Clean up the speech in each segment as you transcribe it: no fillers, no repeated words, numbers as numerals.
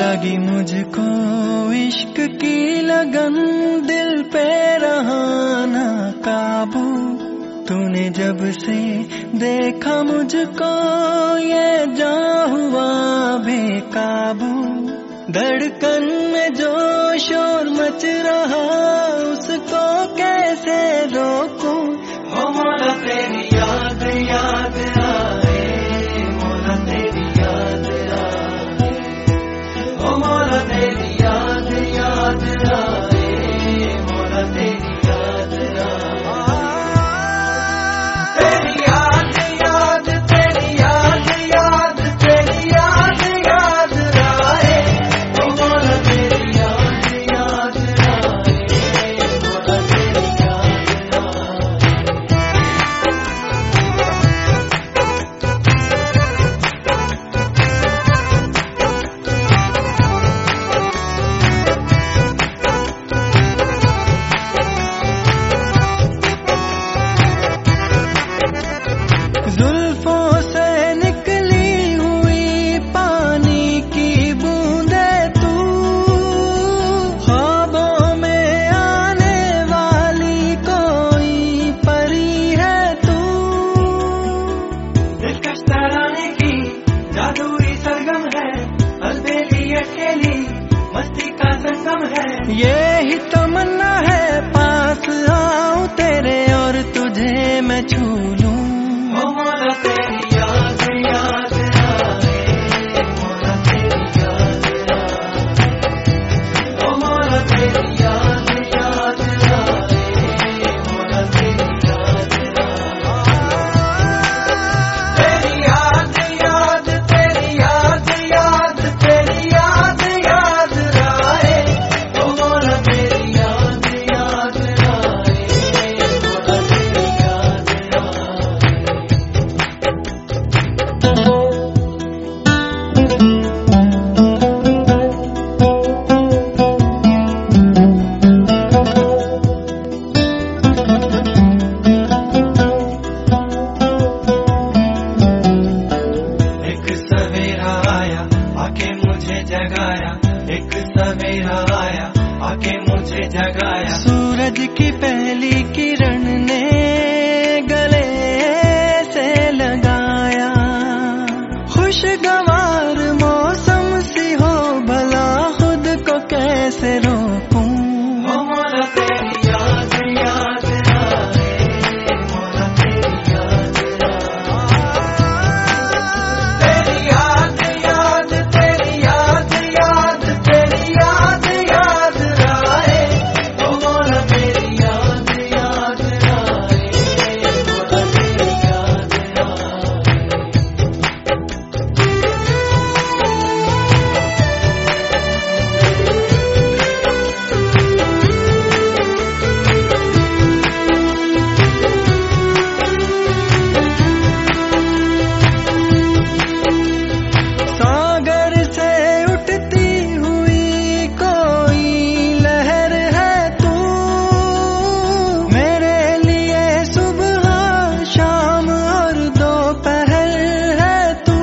लगी मुझको इश्क की लगन, दिल पे रहा ना काबू। तूने जब से देखा मुझको ये जान हुआ बेकाबू। धड़कन में जो शोर मच रहा उसको कैसे रोकूं। ओ मौला तेरी याद याद आए, मौला तेरी याद आए, ओ मौला तेरी याद याद आए, मौला तेरी याद आए। तेरी याद याद तेरी याद याद तेरी याद याद आए, ओ मौला तेरी याद याद आए, मौला तेरी याद जुल्फों से निकली हुई पानी की बूंदे तू, ख्वाबों में आने वाली कोई परी है तू। दिलकश तराने की जादुई सरगम है, अलबेली अकेली मस्ती का संगम है। ये ही तमन्ना है पास आऊं तेरे और तुझे मैं छू लूं। ओ मौला तेरी याद याद आए, मौला तेरी याद आए, ओ मौला तेरी याद याद आए, मौला तेरी याद आए। तेरी याद याद तेरी याद याद तेरी याद याद आए, ओ मौला तेरी याद याद आए, मौला तेरी याद आए। एक सवेरा आया आके मुझे जगाया, एक सवेरा आया आके मुझे जगाया। सूरज की पहली किरण ने गले से लगाया। खुशगवार मौसम सी हो भला खुद को कैसे रोकूं। ओ मौला तेरी याद याद आए, मौला तेरी याद आए। तेरी याद याद तेरी याद याद तेरी याद याद आए, ओ मौला तेरी याद याद आए, मौला तेरी याद आए। सागर से उठती हुई कोई लहर है तू, मेरे लिए सुबह शाम और दोपहर है तू।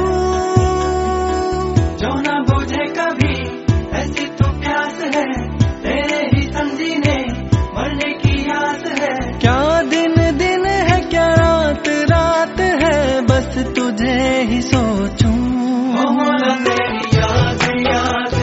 जो ना बुझे कभी ऐसी तो प्यास है, तेरे ही समझीने मरने की आस है। क्या दिन दिन है क्या रात रात है, बस तुझे ही सोचूं। ओ मौला तेरी याद याद